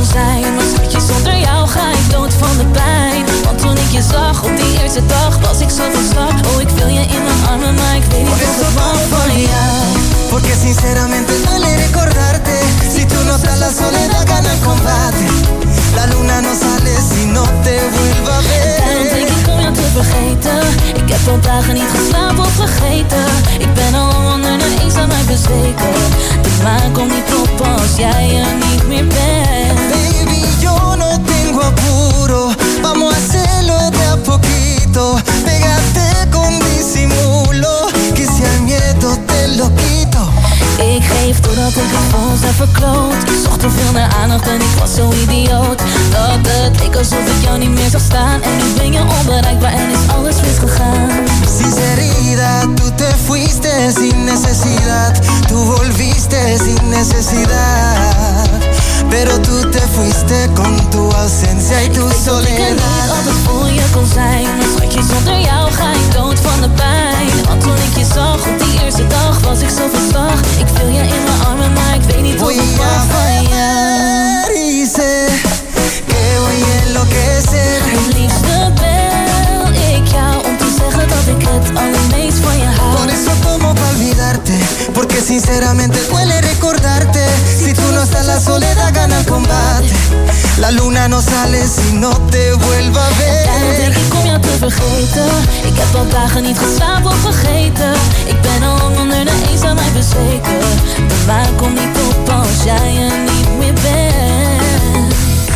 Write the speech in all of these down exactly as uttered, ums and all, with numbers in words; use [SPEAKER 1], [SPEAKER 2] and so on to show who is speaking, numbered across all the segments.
[SPEAKER 1] zijn. Maar schatje, zonder jou ga ik dood van de pijn. Want toen ik je zag op die eerste dag was ik zo van slag. Oh, ik wil je in mijn armen, maar ik weet niet wat ik wou van jou.
[SPEAKER 2] Porque sinceramente duele recordarte. Si tú no estás la soledad gana el combate. La luna no sale si no te vuelva a ver.
[SPEAKER 1] En daarom denk ik om jou te vergeten. Ik heb al dagen niet geslapen of vergeten. Ik ben al onder de eenzaamheid bezweken. De maan komt niet op als jij er niet meer bent.
[SPEAKER 2] Baby, yo no tengo apuro. Vamos a hacerlo de a poquito. Pégate con disimulo. Que si al miedo te lo quito.
[SPEAKER 1] Ik geef doordat ik het ons heb verkloot. Ik zocht te veel naar aandacht en ik was zo idioot. Dat het leek alsof ik jou niet meer zag staan. En nu ben je onbereikbaar en is alles misgegaan.
[SPEAKER 2] Sinceridad, tú te fuiste sin necesidad. Tú volviste sin necesidad. Pero tú te fuiste con tu ausencia y tu soledad.
[SPEAKER 1] Ik weet dat ik er niet altijd voor je kon zijn. Maar schatje, zonder jou ga ik dood van de pijn. Want toen ik je zag op die eerste dag was ik zo van slag. Ik viel je in mijn armen, maar ik weet niet hoe ik wou van jou.
[SPEAKER 2] Dice que voy a enloquecer.
[SPEAKER 1] Het liefste bel ik jou om te zeggen dat ik het allermeest van je hou.
[SPEAKER 2] Por eso como pa olvidarte. Porque sinceramente duele recordarte. Si tú no estás la soledad gana el combate. La luna no sale si no te vuelva a ver.
[SPEAKER 1] Daarom denk ik om jou te vergeten. Ik heb al dagen niet geslapen of vergeten. Ik ben al lang onder de eenzaamheid bezweken. De maan komt niet op als jij er niet meer bent.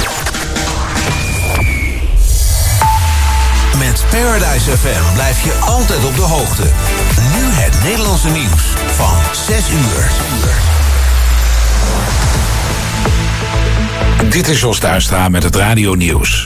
[SPEAKER 3] Met Paradise F M blijf je altijd op de hoogte. Nu het Nederlandse nieuws van zes uur.
[SPEAKER 4] Dit is Jos Duistra met het radionieuws.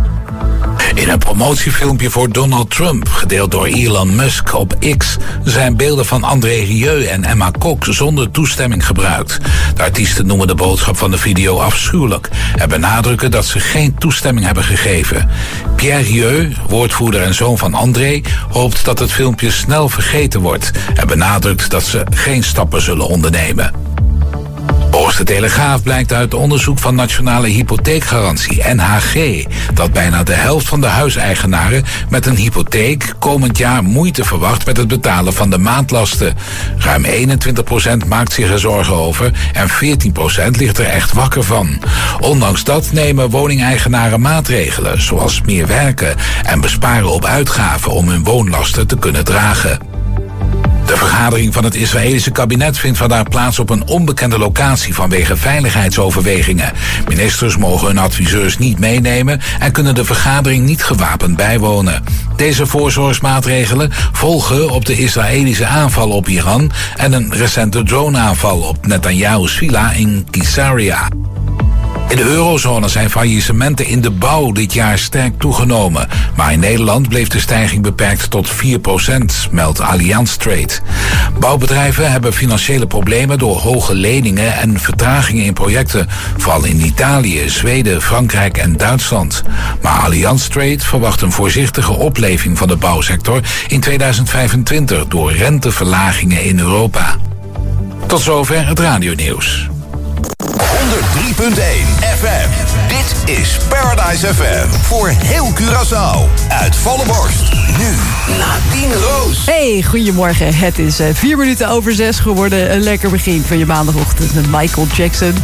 [SPEAKER 4] In een promotiefilmpje voor Donald Trump, gedeeld door Elon Musk op X, zijn beelden van André Rieu en Emma Kok zonder toestemming gebruikt. De artiesten noemen de boodschap van de video afschuwelijk en benadrukken dat ze geen toestemming hebben gegeven. Pierre Rieu, woordvoerder en zoon van André, hoopt dat het filmpje snel vergeten wordt en benadrukt dat ze geen stappen zullen ondernemen. Volgens de Telegraaf blijkt uit onderzoek van Nationale Hypotheekgarantie N H G dat bijna de helft van de huiseigenaren met een hypotheek komend jaar moeite verwacht met het betalen van de maandlasten. Ruim eenentwintig procent maakt zich er zorgen over en veertien procent ligt er echt wakker van. Ondanks dat nemen woningeigenaren maatregelen zoals meer werken en besparen op uitgaven om hun woonlasten te kunnen dragen. De vergadering van het Israëlische kabinet vindt vandaag plaats op een onbekende locatie vanwege veiligheidsoverwegingen. Ministers mogen hun adviseurs niet meenemen en kunnen de vergadering niet gewapend bijwonen. Deze voorzorgsmaatregelen volgen op de Israëlische aanval op Iran en een recente droneaanval op Netanyahu's villa in Caesarea. In de eurozone zijn faillissementen in de bouw dit jaar sterk toegenomen. Maar in Nederland bleef de stijging beperkt tot vier procent, meldt Allianz Trade. Bouwbedrijven hebben financiële problemen door hoge leningen en vertragingen in projecten, vooral in Italië, Zweden, Frankrijk en Duitsland. Maar Allianz Trade verwacht een voorzichtige opleving van de bouwsector in tweeduizend vijfentwintig door renteverlagingen in Europa. Tot zover het radionieuws.
[SPEAKER 3] honderd drie punt één F M. Dit is Paradise F M. Voor heel Curaçao. Uit volle borst. Nu Nadine Roos.
[SPEAKER 5] Hey, goedemorgen. Het is uh, vier minuten over zes geworden. Een lekker begin van je maandagochtend met Michael Jackson.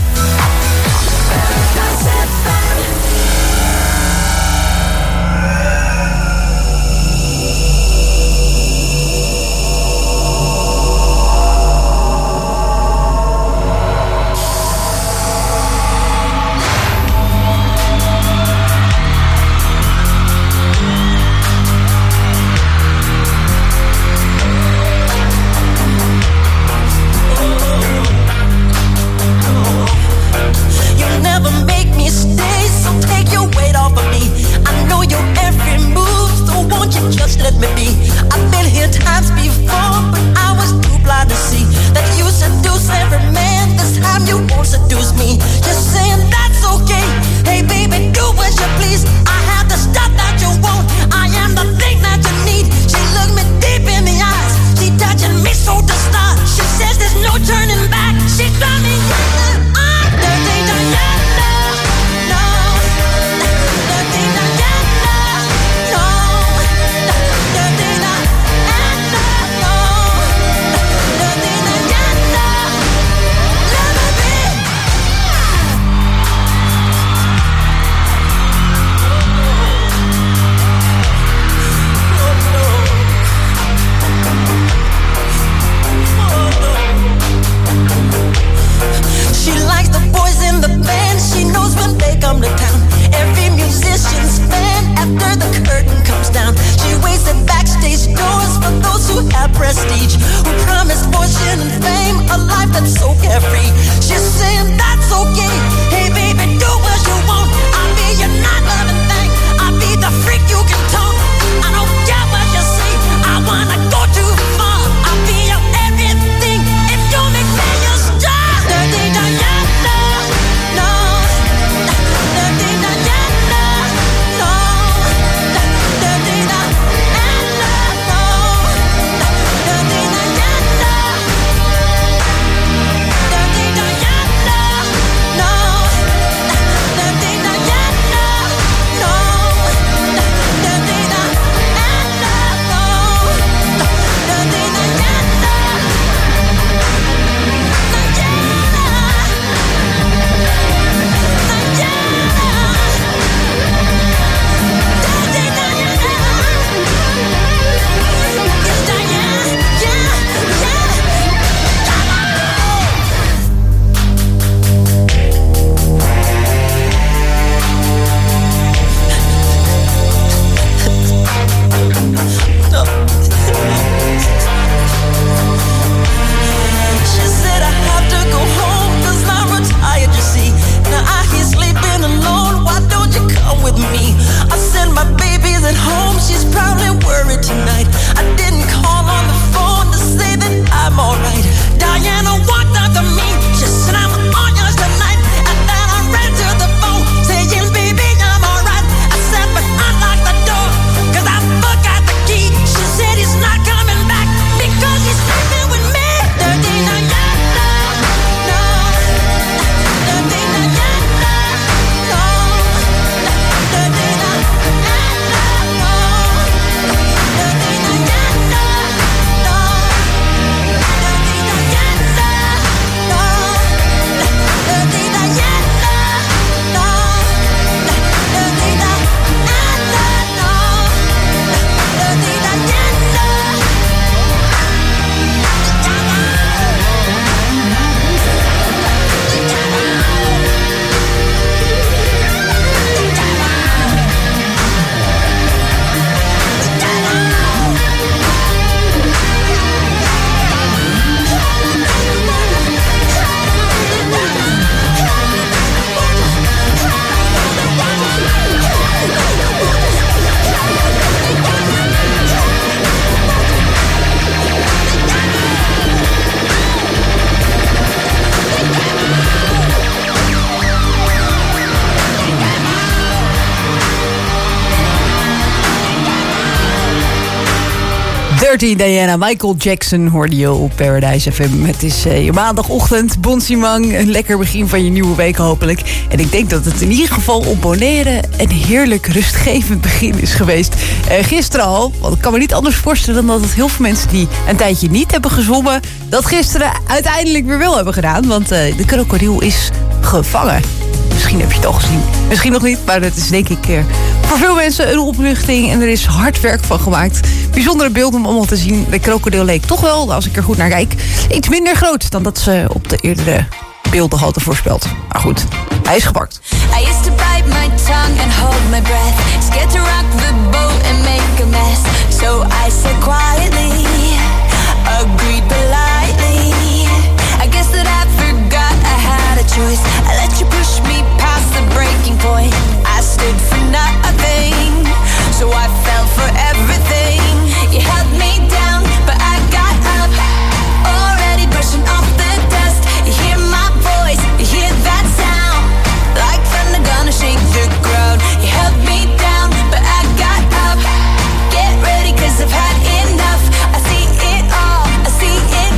[SPEAKER 5] dertien, Diana, Michael Jackson hoorde je op Paradise F M. Het is uh, je maandagochtend, Bon Simang, een lekker begin van je nieuwe week hopelijk. En ik denk dat het in ieder geval op Bonaire een heerlijk rustgevend begin is geweest. Uh, gisteren al, want ik kan me niet anders voorstellen dan dat heel veel mensen die een tijdje niet hebben gezwommen, dat gisteren uiteindelijk weer wel hebben gedaan. Want uh, de krokodil is gevangen. Misschien heb je het al gezien, misschien nog niet, maar het is denk ik uh, voor veel mensen een opluchting en er is hard werk van gemaakt. Bijzondere beelden om allemaal te zien. De krokodil leek toch wel, als ik er goed naar kijk, iets minder groot dan dat ze op de eerdere beelden hadden voorspeld. Maar goed, hij is gepakt.
[SPEAKER 1] I used to bite my tongue and hold my breath, scared to rock the boat and make a mess. So I said quietly, agreed politely. I guess that I forgot I had a choice. I let you push me past the breaking point. I stood for nothing, so I fell for everything. You held me down, but I got up, already brushing off the dust. You hear my voice, you hear that sound, like thunder gonna shake the ground. You held me down, but I got up. Get ready, cause I've had enough. I see it all, I see it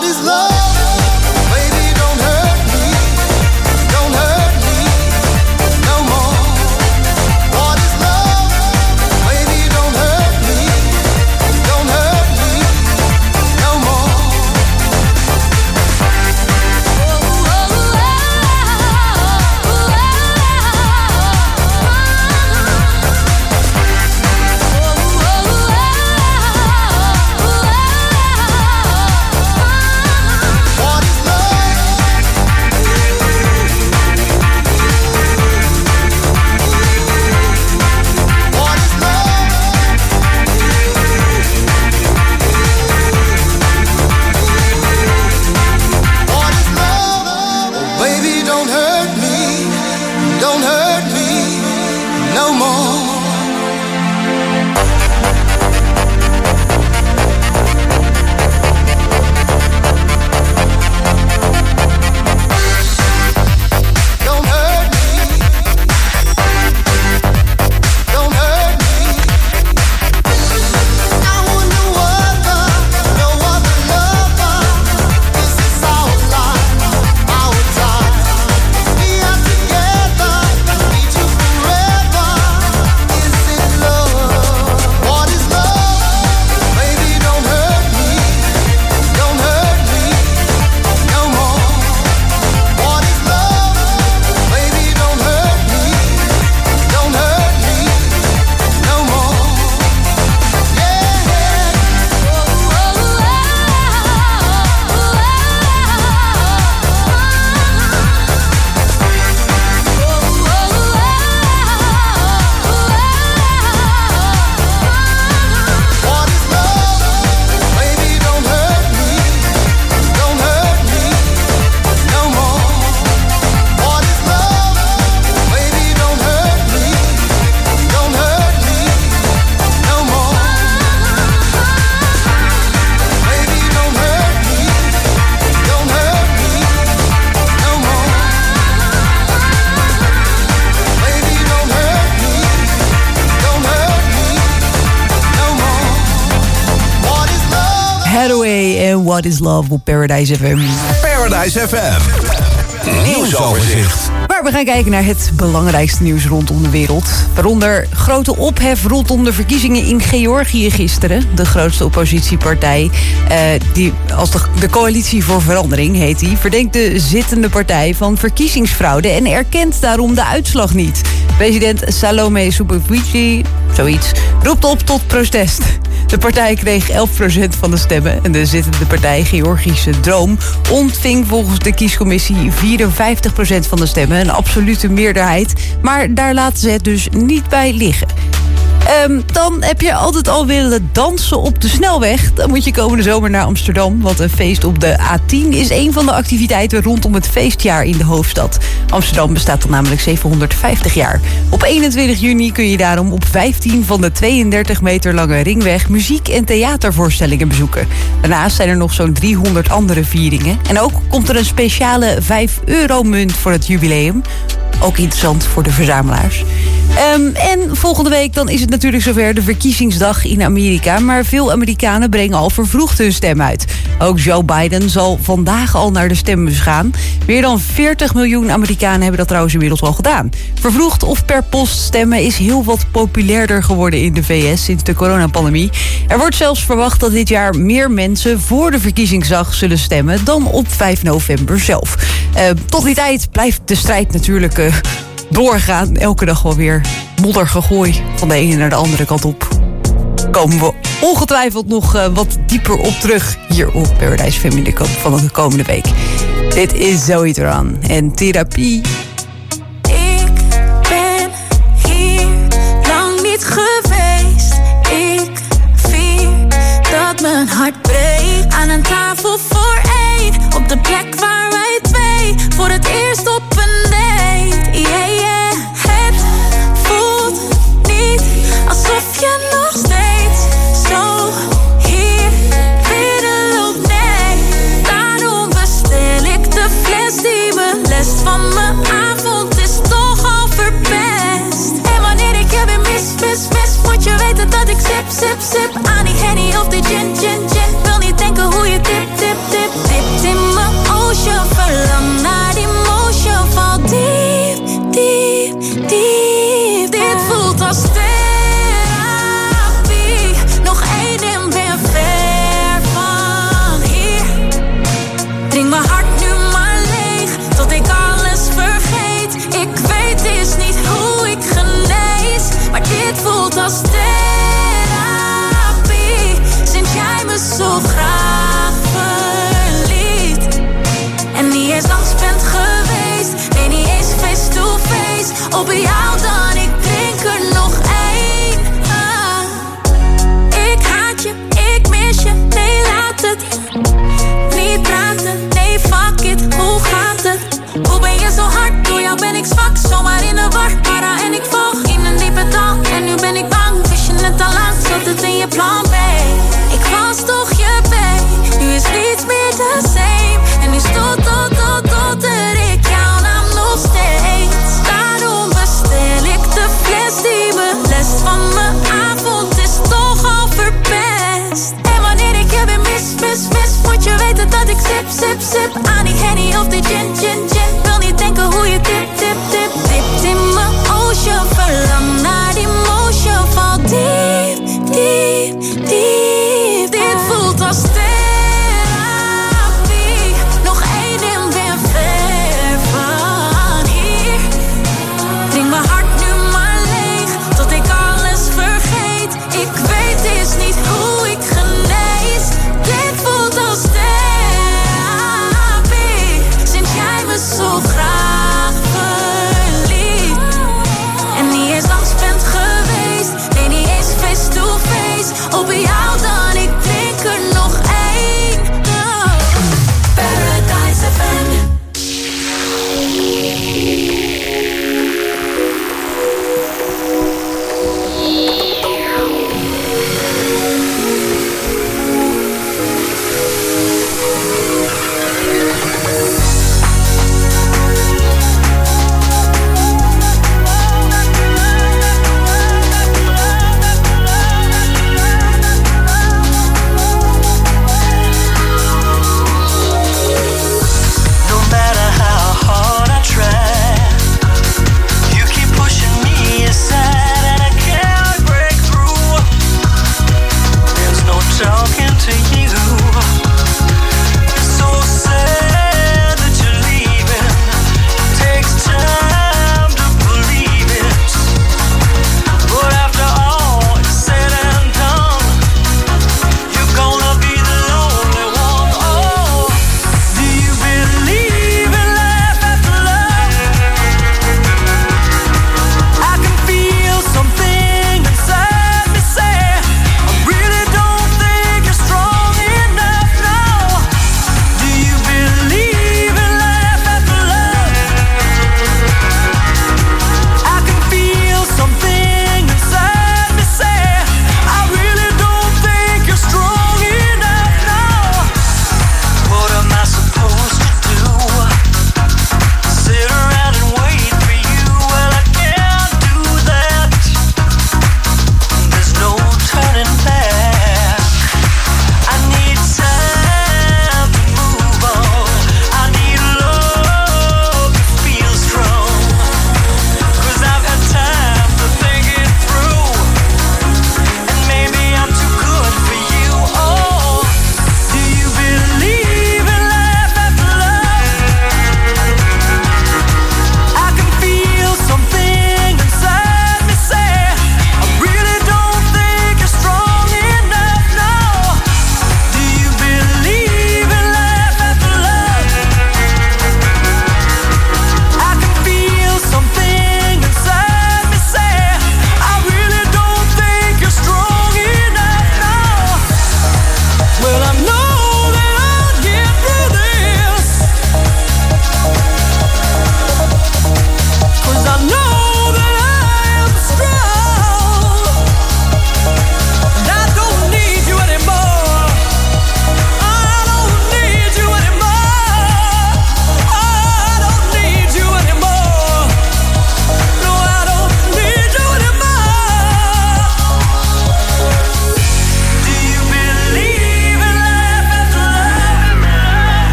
[SPEAKER 2] What is love? Baby, don't hurt me. Don't hurt me no more. What is love? Baby, don't hurt me. Don't hurt me no more.
[SPEAKER 5] What is Love op Paradise F M.
[SPEAKER 3] Paradise F M. Nieuwsoverzicht.
[SPEAKER 5] Maar we gaan kijken naar het belangrijkste nieuws rondom de wereld. Waaronder grote ophef rondom de verkiezingen in Georgië gisteren. De grootste oppositiepartij, eh, die als de, de Coalitie voor Verandering heet die, verdenkt de zittende partij van verkiezingsfraude en erkent daarom de uitslag niet. President Salome Zurabishvili, zoiets, roept op tot protest. De partij kreeg elf procent van de stemmen en de zittende partij Georgische Droom ontving volgens de kiescommissie vierenvijftig procent van de stemmen, een absolute meerderheid. Maar daar laten ze het dus niet bij liggen. Um, dan heb je altijd al willen dansen op de snelweg. Dan moet je komende zomer naar Amsterdam. Want een feest op de A tien is een van de activiteiten rondom het feestjaar in de hoofdstad. Amsterdam bestaat dan namelijk zevenhonderdvijftig jaar. Op eenentwintig juni kun je daarom op vijftien van de tweeëndertig meter lange ringweg muziek- en theatervoorstellingen bezoeken. Daarnaast zijn er nog zo'n driehonderd andere vieringen. En ook komt er een speciale vijf euro munt voor het jubileum. Ook interessant voor de verzamelaars. Um, en volgende week dan is het natuurlijk zover de verkiezingsdag in Amerika. Maar veel Amerikanen brengen al vervroegd hun stem uit. Ook Joe Biden zal vandaag al naar de stembus gaan. Meer dan veertig miljoen Amerikanen hebben dat trouwens inmiddels al gedaan. Vervroegd of per post stemmen is heel wat populairder geworden in de V S sinds de coronapandemie. Er wordt zelfs verwacht dat dit jaar meer mensen voor de verkiezingsdag zullen stemmen dan op vijf november zelf. Uh, tot die tijd blijft de strijd natuurlijk uh, doorgaan. Elke dag wel weer moddergegooi van de ene naar de andere kant op. Komen we ongetwijfeld nog uh, wat dieper op terug hier op Paradise F M in de ko- van de komende week. Dit is Zoe Duran en Therapie.
[SPEAKER 1] Ik ben hier lang niet geweest. Ik vier dat mijn hart breekt. Aan een tafel voor één, op de plek waar wij twee voor het eerst op een date. Yeah, yeah. Het voelt niet alsof je nog steeds zo hier binnen loopt. Nee, daarom bestel ik de fles die me lest van mijn avond is toch al verpest. En wanneer ik je weer mis, mis, mis, moet je weten dat ik sip, sip, sip aan die Henny of die gin, gin, gin. Wil niet denken denken hoe je dip, dip, dip, dipt in mijn ocean. Verlang naar die motion, val diep, diep, diep. Dit voelt als therapie. Nog één en ben ver van hier. Drink mijn hart nu maar leeg, tot ik alles vergeet. Ik weet is niet hoe ik genees, maar dit voelt als therapie. Sinds jij me zo graag verliet en niet eens langs bent geweest, nee niet eens face to face. Op jou dan, ik drink er nog één. Ah. Ik haat je, ik mis je, nee laat het niet praten, nee fuck it, hoe gaat het? Hoe ben je zo hard, door jou ben ik zwak, zomaar in de war, para en ik val in een diepe dal. En nu ben ik bang, wist je net al lang, zat het in je plan B. Ik was toch je babe, nu is niets meer the same. En nu stoot, tot, tot, tot er ik jouw naam nog steeds. Daarom bestel ik de fles die me lest van mijn avond is toch al verpest. En wanneer ik je weer mis, mis, mis, moet je weten dat ik sip, sip, sip aan die Henny of de gin, gin, gin. Wil niet denken hoe je dip, dip, dip, dipt in mijn ocean. Verlang naar die motion, val diep, diep, diep. Dit voelt als therapie. Nog één en ben ver van hier. Drink mijn hart nu maar leeg, tot ik alles vergeet. Ik weet is niet hoe ik genees. Dit voelt als therapie. Sinds jij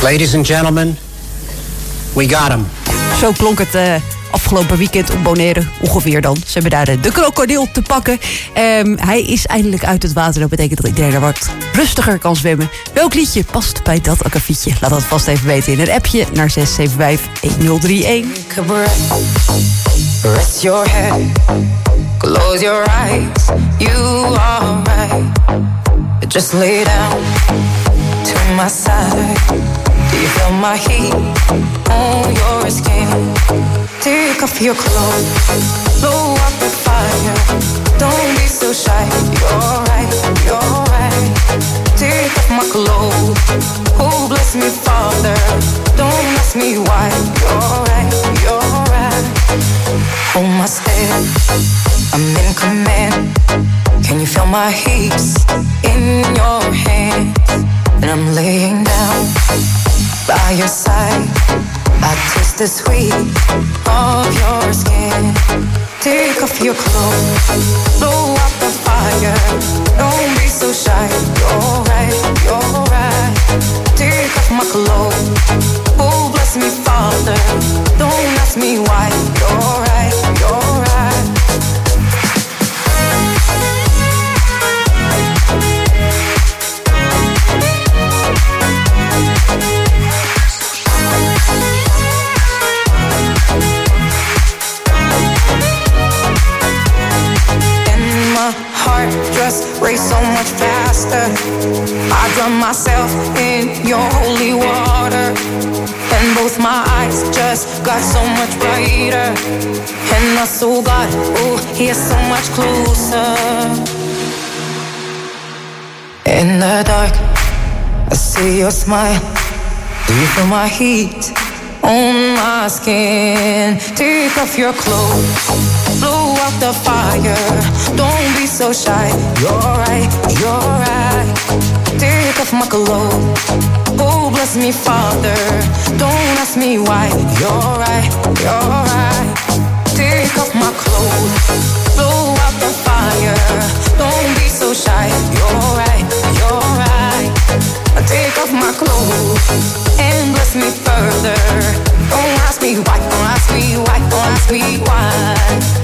[SPEAKER 6] Ladies and gentlemen, we got him.
[SPEAKER 5] Zo klonk het uh, afgelopen weekend op Bonaire ongeveer dan. Ze hebben daar de, de krokodil te pakken. Um, hij is eindelijk uit het water. Dat betekent dat iedereen er wat rustiger kan zwemmen. Welk liedje past bij dat akkefietje? Laat dat vast even weten in een appje naar zes zeven vijf een nul drie een.
[SPEAKER 1] Rest your head, close your eyes. You are right. Just lay down to my side. Do you feel my heat on your skin? Take off your clothes, blow up the fire. Don't be so shy. You're right, you're right. Take off my clothes. Oh, bless me, Father. Don't ask me why. You're right, you're right. Hold my step, I'm in command. Can you feel my heat in your hands? And I'm laying down by your side. I taste the sweet of your skin. Take off your clothes, blow out the fire. Don't be so shy. You're right, you're right. Take off my clothes. Oh, bless me, Father. Don't ask me why. You're right, you're right. Just race so much faster. I drown myself in your holy water, and both my eyes just got so much brighter. And I saw God, oh, He is so much closer. In the dark, I see your smile. Do you feel my heat on my skin? Take off your clothes, blow out the fire. Don't be so shy. You're right, you're right. Take off my clothes. Oh, bless me, Father. Don't ask me why. You're right, you're right. Take off my clothes. Blow out the fire. Don't be so shy. You're right, you're right. Take off my clothes and bless me further. Don't ask me why, don't ask me why, don't ask me why.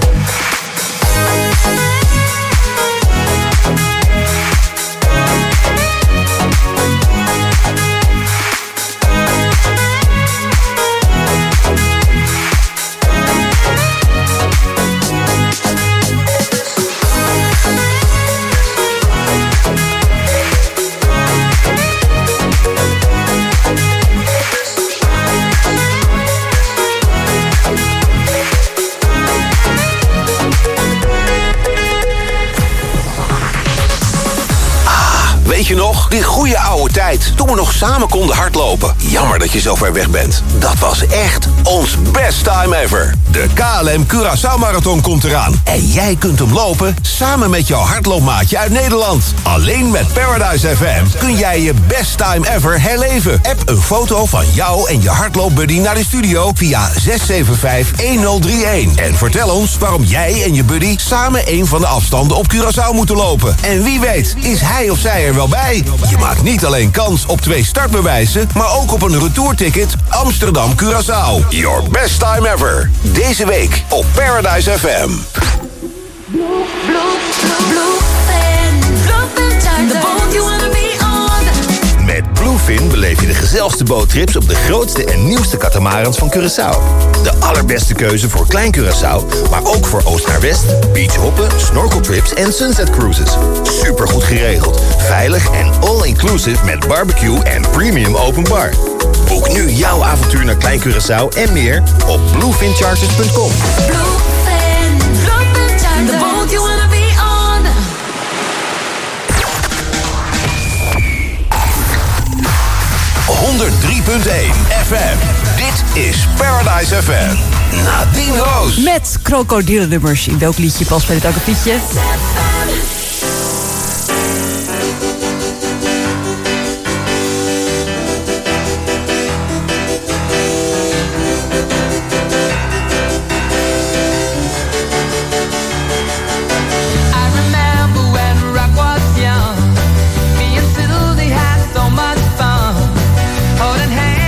[SPEAKER 3] Weet je nog, die goede oude tijd, toen we nog samen konden hardlopen. Jammer dat je zo ver weg bent. Dat was echt ons best time ever. De K L M Curaçao Marathon komt eraan. En jij kunt hem lopen samen met jouw hardloopmaatje uit Nederland. Alleen met Paradise F M kun jij je best time ever herleven. App een foto van jou en je hardloopbuddy naar de studio via zes zeven vijf een nul drie een. En vertel ons waarom jij en je buddy samen een van de afstanden op Curaçao moeten lopen. En wie weet is hij of zij er wel bij. Je maakt niet alleen kans op twee startbewijzen, maar ook op een retourticket Amsterdam-Curaçao. Your best time ever. Deze week op Paradise F M.
[SPEAKER 1] Blue, blue, blue fan, blue fan, the boat you wanna be on.
[SPEAKER 7] Met Bluefin beleef je de gezelligste boottrips op de grootste en nieuwste catamarans van Curaçao. De allerbeste keuze voor Klein Curaçao, maar ook voor oost naar west, beachhoppen, snorkeltrips en sunset cruises. Supergoed geregeld, veilig en all-inclusive met barbecue en premium open bar. Boek nu jouw avontuur naar Klein Curaçao en meer op bluefin charters punt com.
[SPEAKER 1] Bluefin, Bluefin charters, the boat you wanna be on.
[SPEAKER 3] honderd drie punt één F M. Dit is Paradise F M. Nadine Roos.
[SPEAKER 5] Met krokodillennummers. In welk liedje past bij dit akkefietje?
[SPEAKER 1] Holding hands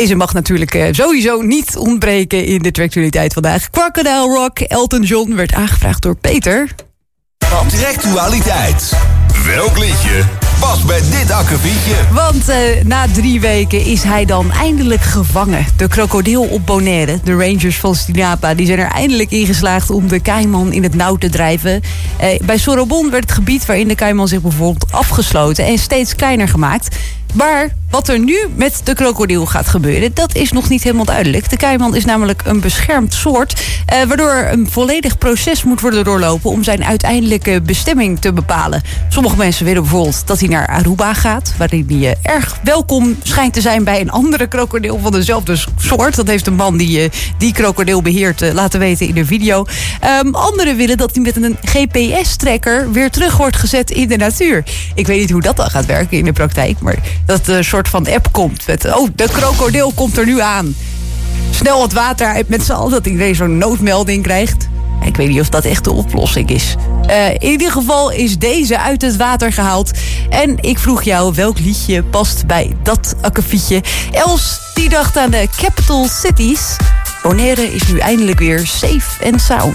[SPEAKER 5] Deze mag natuurlijk uh, sowieso niet ontbreken in de Tractualiteit vandaag. Crocodile Rock, Elton John, werd aangevraagd door Peter.
[SPEAKER 3] Tractualiteit. Welk liedje past bij dit akkefietje?
[SPEAKER 5] Want uh, na drie weken is hij dan eindelijk gevangen. De krokodil op Bonaire, de Rangers van Stinapa, die zijn er eindelijk in geslaagd om de kaiman in het nauw te drijven. Uh, bij Sorobon werd het gebied waarin de kaiman zich bevoelt afgesloten en steeds kleiner gemaakt. Maar wat er nu met de krokodil gaat gebeuren, dat is nog niet helemaal duidelijk. De kaiman is namelijk een beschermd soort, eh, waardoor een volledig proces moet worden doorlopen om zijn uiteindelijke bestemming te bepalen. Sommige mensen willen bijvoorbeeld dat hij naar Aruba gaat, waarin hij eh, erg welkom schijnt te zijn bij een andere krokodil van dezelfde soort. Dat heeft een man die uh, die krokodil beheert uh, laten weten in een video. Um, anderen willen dat hij met een G P S-tracker weer terug wordt gezet in de natuur. Ik weet niet hoe dat dan gaat werken in de praktijk, maar dat een soort van app komt met, oh, de krokodil komt er nu aan. Snel het water uit met z'n allen, dat iedereen zo'n noodmelding krijgt. Ik weet niet of dat echt de oplossing is. Uh, in ieder geval is deze uit het water gehaald. En ik vroeg jou welk liedje past bij dat akkefietje. Els, die dacht aan de Capital Cities. Bonaire is nu eindelijk weer safe and sound.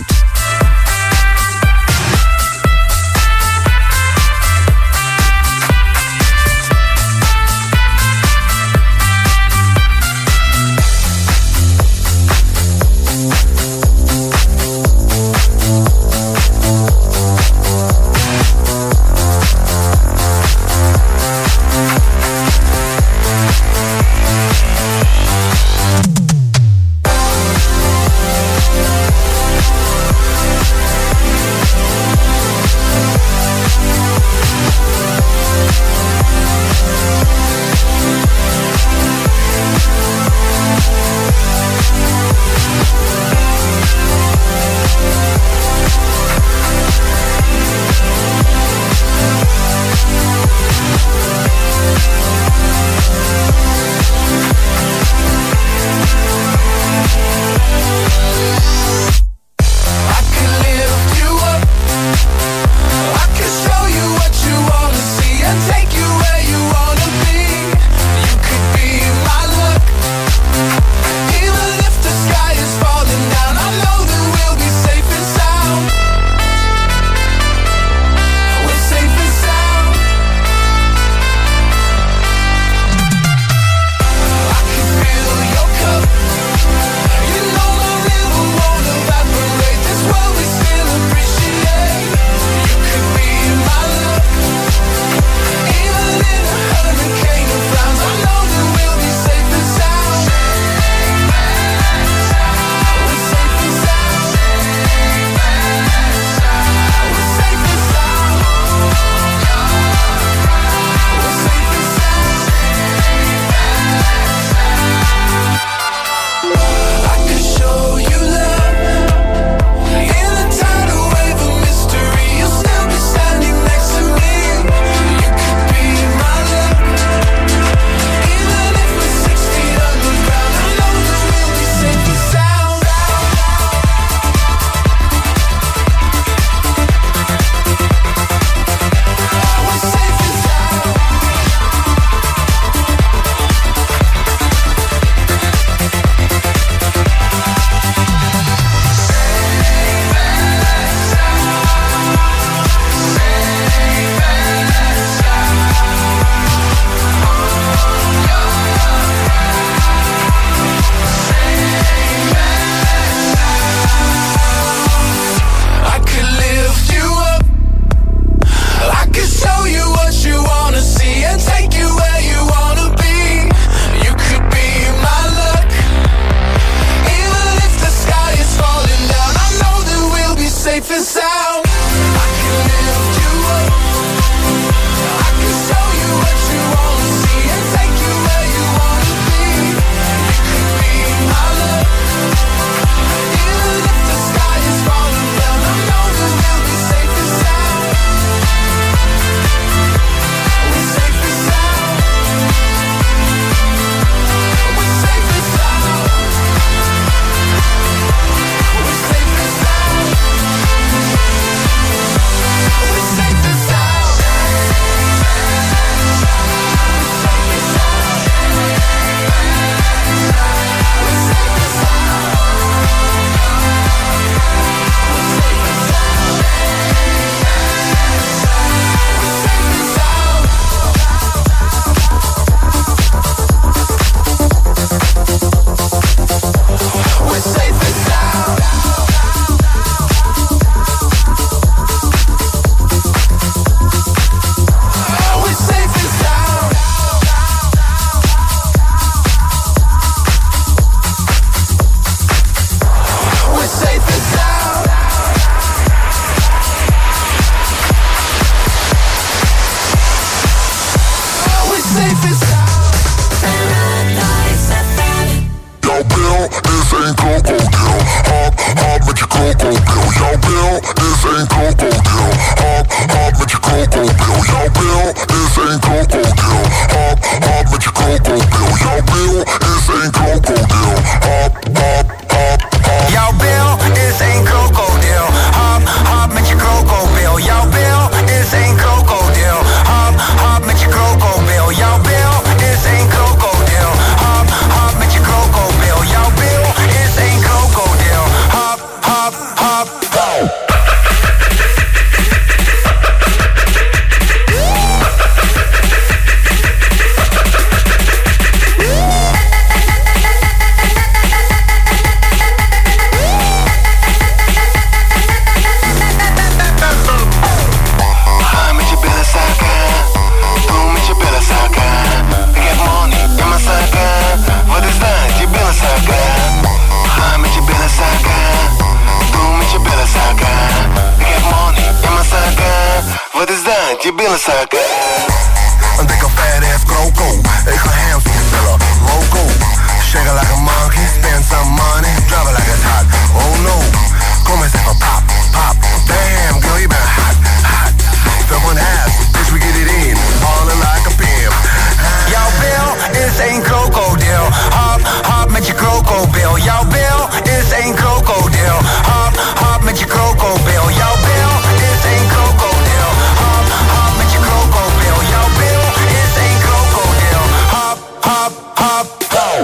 [SPEAKER 8] je billen zakken. Een dikke fat ass croco. Ik ga hamsters willen, loco. Shake it like a monkey, spend some money, drop it like it's hot. Oh no, kom eens even pop, pop. Damn, girl, je bent hot, hot. Veel van ass, bitch, we get it in. Ballin' like a pimp. Jouw bil is één krokodil. Hop, hop met je krokodil. Jouw bil is één krokodil. Hop, hop met je krokodil. Jouw bil is één krokodil. Hop, hop met je krokodil. Jouw bil is één krokodil. Hop, hop, hop, go.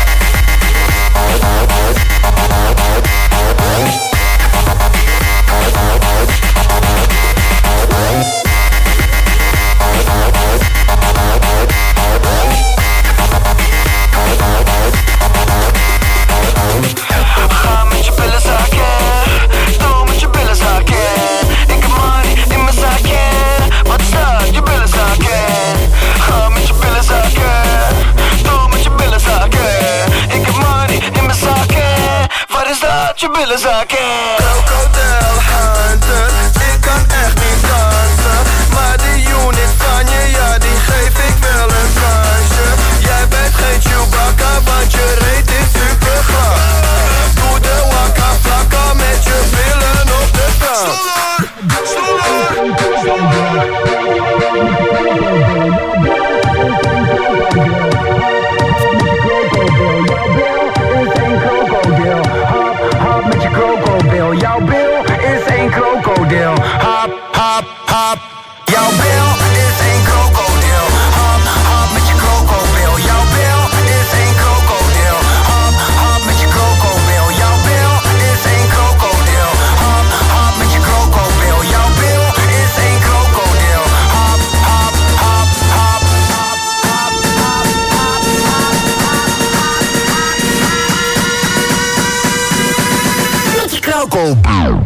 [SPEAKER 8] Ga met je billen zakken, doe met je billen zakken. Ik heb money in mijn zakken, wat staat je billen zakken? Ga met je billen zakken, doe met je billen zakken. Ik heb money in mijn zakken, waar is dat je billen zakken? Crocodile hunter, ik kan echt niet dansen, maar die unit van je, ja die geef ik wel een kansje. Jij bent geen Chewbacca, want je reet is super glad. Doe de wakka flakka met je billen op de kant. Hop, hop met je krokodil. Jouw bil is één krokodil. Hop, hop, hop. Jouw bil is één krokodil. Hop, hop met je krokodil. Jouw bil is één krokodil. Hop, hop met je krokodil. Jouw bil is één krokodil. Hop, hop met je krokodil. Jouw bil is één krokodil. Hop, hop, hop, hop, hop, hop, hop, hop. Met je krokodil.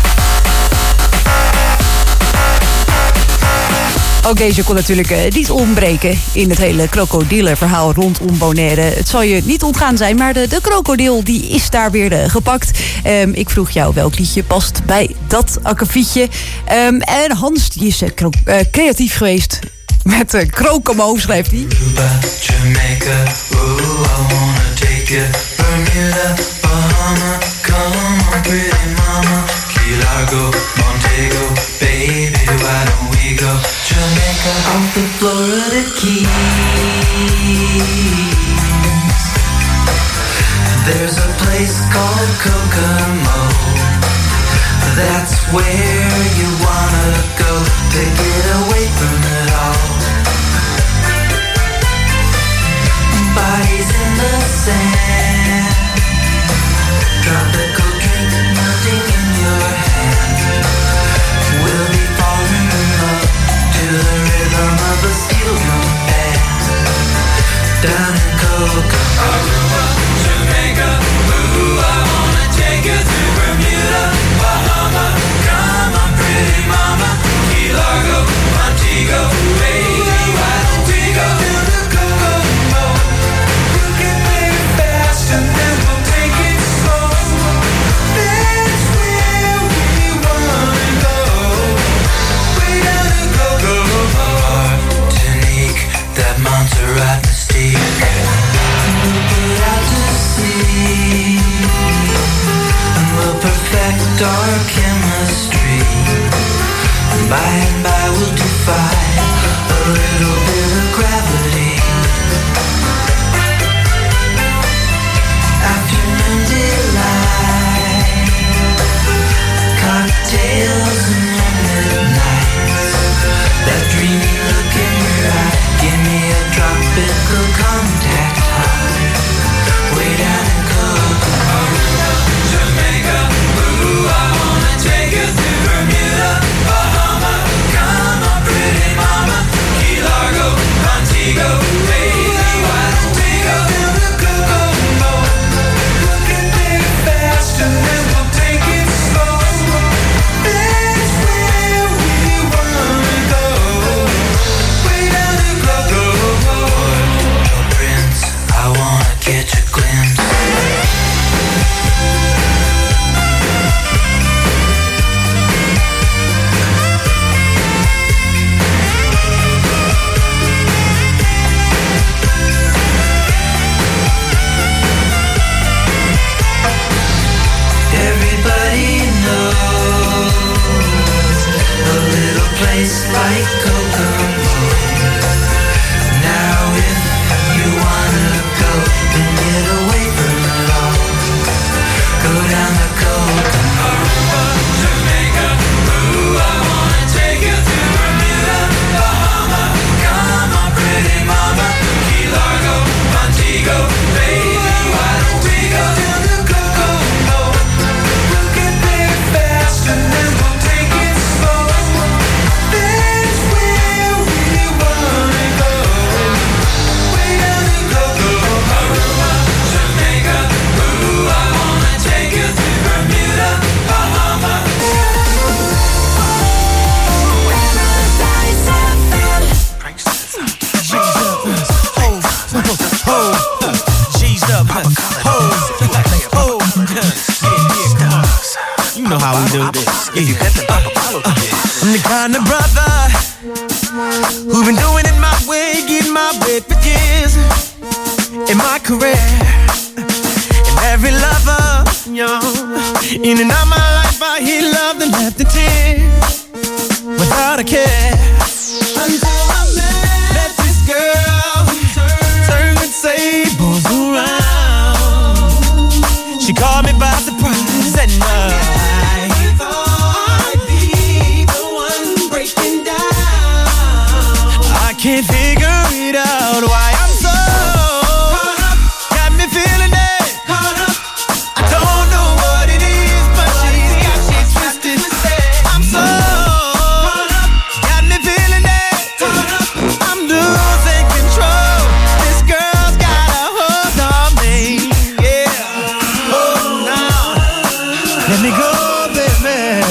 [SPEAKER 5] Ook deze kon natuurlijk uh, niet ontbreken in het hele krokodillenverhaal rondom Bonaire. Het zal je niet ontgaan zijn, maar de, de krokodil die is daar weer uh, gepakt. Um, ik vroeg jou welk liedje past bij dat akkefietje. Um, en Hans die is uh, kro- uh, creatief geweest met uh, Krokomo, schrijft hij.
[SPEAKER 9] Jamaica, ooh, I wanna take you. Bermuda, Bahama, come on, pretty mama. Key Largo, Montego, baby, why don't we go? Jamaica, off the Florida Keys. There's a place called Kokomo. That's where you wanna go to get away from it all. Bodies in the sand, tropical drink melting in your hand. We'll be falling in love to the rhythm of a steel drum band. Down in Kokomo, Jamaica, ooh, I wanna take you to Bermuda, Bahama, come on, pretty mama, Key Largo, Montego, baby, why don't we go to the Kokomo? You can play it fast and then we'll take it slow. That's where we wanna go. Way down in Kokomo, Martinique, that Montserrat mystique. We'll put out to sea and we'll perfect our chemistry. And by and by we'll defy a little bit of gravity. Afternoon delight, cocktails and moonlit nights. That dreamy look in your eye, give me a tropical contact high. Way down in Kokomo, Jamaica, ooh, I wanna take you to Bermuda, Bahama, come on, pretty mama, Key Largo,
[SPEAKER 10] know how we do this. Yeah. Uh, uh, I'm the kind of brother who been doing it my way, getting my way for years in my career. And every lover, yo, in and out my life, I hear love and left the tears without a care. Until I met this girl, turn the tables around. She caught me by surprise at night. Can't figure it out why I'm so caught up, got me feeling it. Caught up, I don't know what it is, but she's got me twisted. I'm so caught up, got me feeling it. Caught up, I'm losing control. This girl's got a hold on me, yeah. Oh no, let me go, baby.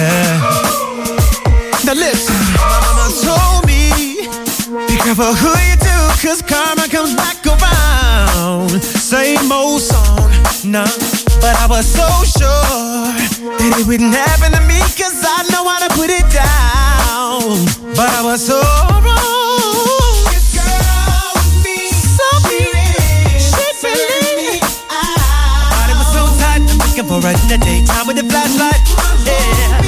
[SPEAKER 10] Now listen, my mama told me, be careful who you do, cause karma comes back around. Same old song, no, but I was so sure that it wouldn't happen to me, cause I know how to put it down. But I was so wrong. This girl with me, so pretty, she really out. Body was so tight, I'm looking for her in the daytime with the flashlight, yeah.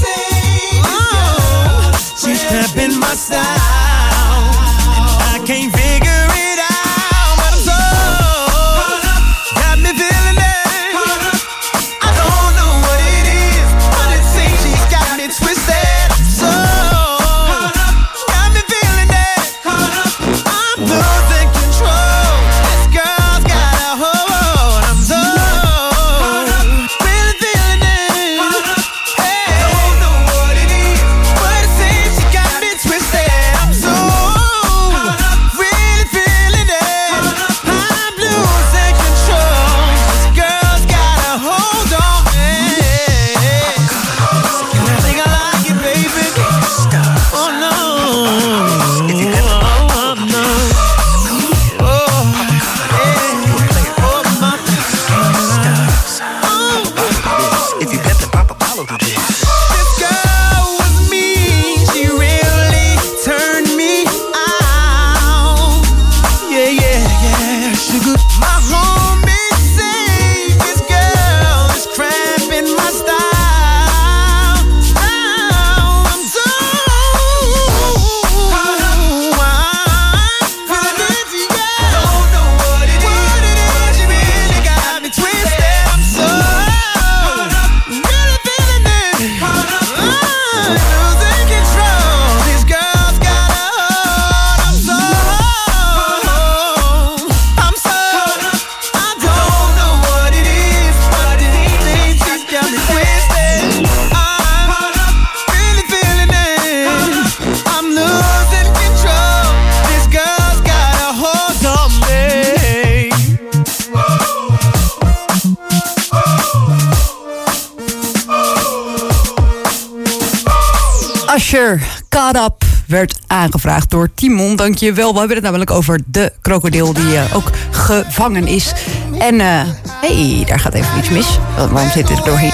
[SPEAKER 10] Oh, she's trapping my style. Can't figure it out, but I'm so caught up, got me feeling it. Caught up, I don't know what it is, but it seems she got me twisted. So caught up, got me feeling it. Caught up, I'm losing control. This girl's got a hold. I'm so caught up, really feeling it. Caught up, hey, I don't know what it is, but it seems she got me twisted. I'm so
[SPEAKER 5] Usher, Caught Up, werd aangevraagd door Timon. Dank je wel. We hebben het namelijk over de krokodil die uh, ook gevangen is. En, uh, hey, daar gaat even iets mis. Waarom zit dit er doorheen?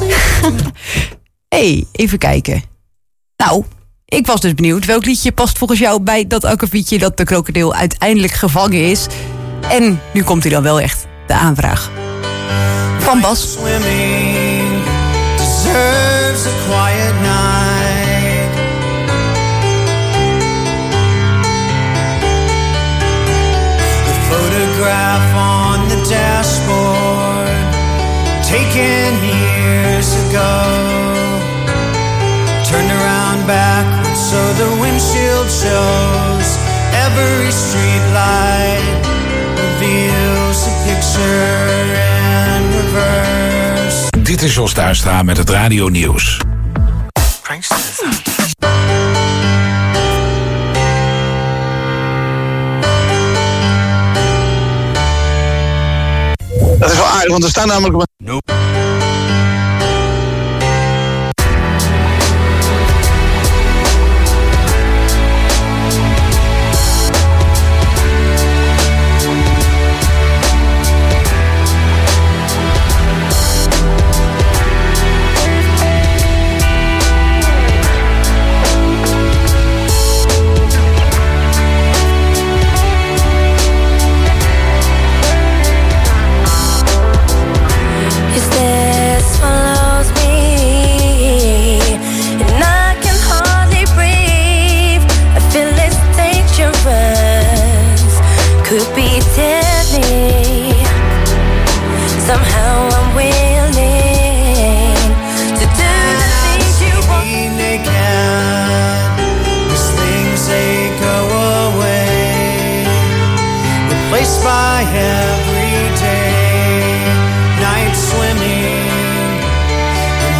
[SPEAKER 5] hey, even kijken. Nou, ik was dus benieuwd. Welk liedje past volgens jou bij dat akkefietje dat de krokodil uiteindelijk gevangen is? En nu komt hij dan wel echt, de aanvraag. Van Bas.
[SPEAKER 10] Swimming deserves a quiet night. The photograph on the dashboard, taken years ago, turned around backwards so the windshield shows every street light reveals a picture in reverse.
[SPEAKER 4] Dit is Jos Duistra met het Radio Nieuws.
[SPEAKER 11] Dat is wel aardig, want er staan namelijk... Nope.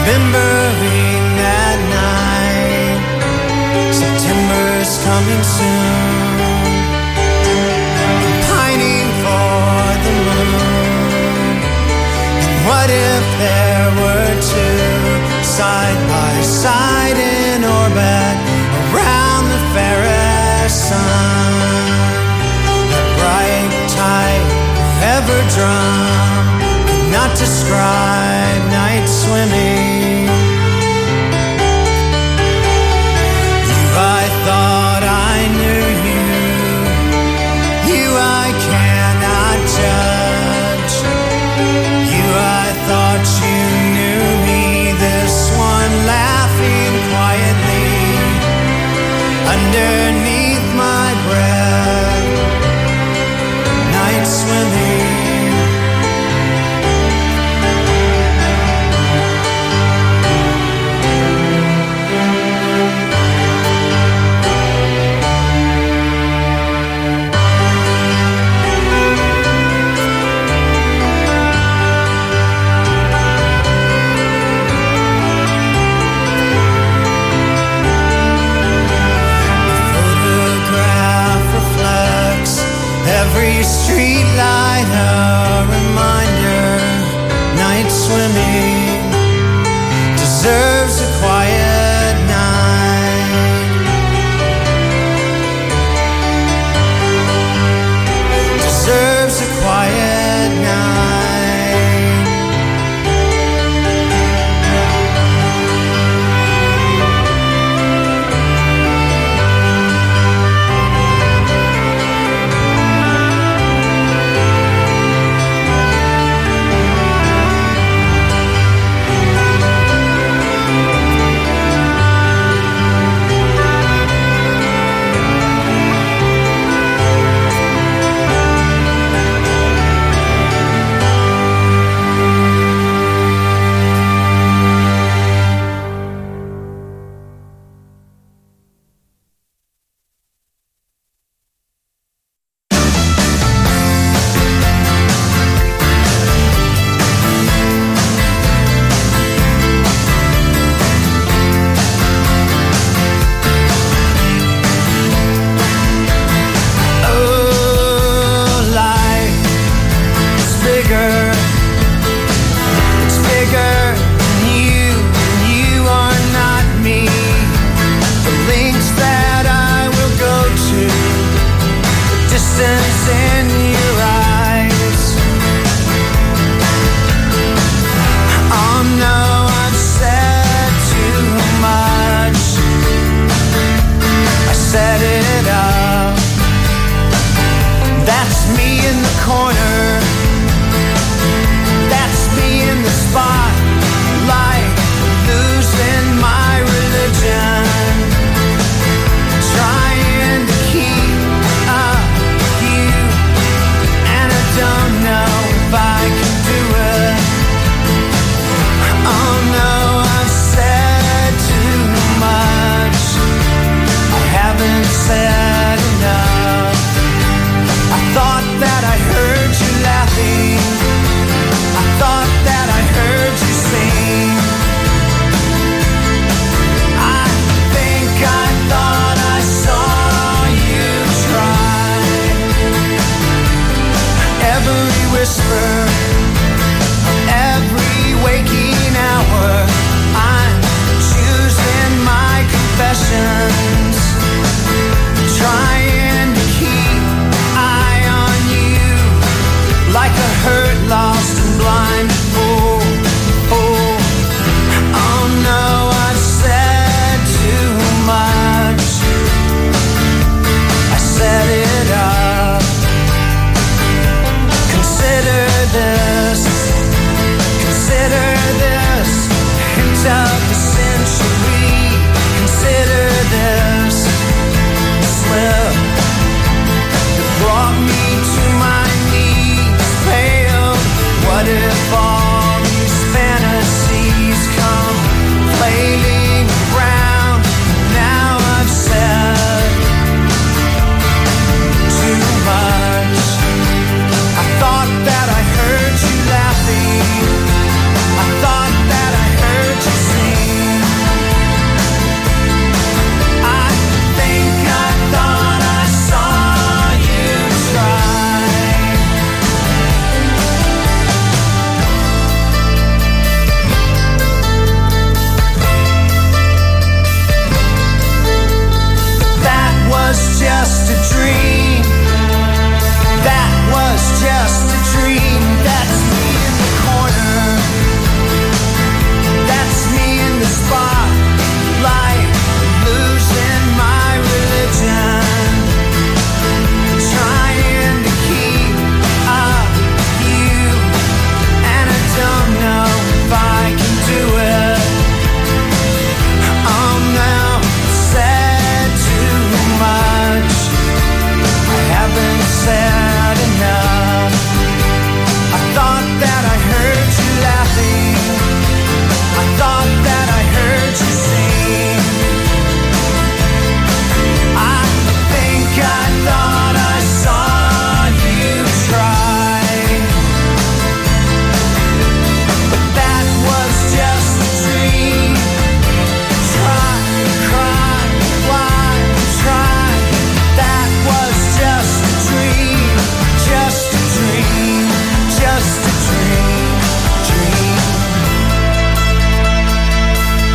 [SPEAKER 10] remembering that night. September's coming soon. I'm pining for the moon. And what if there were two side by side in orbit around the fairest sun? That bright tide ever drum could not describe night swimming. You, I thought I knew you. You, I cannot judge. You, I thought you knew me. This one laughing quietly underneath my breath.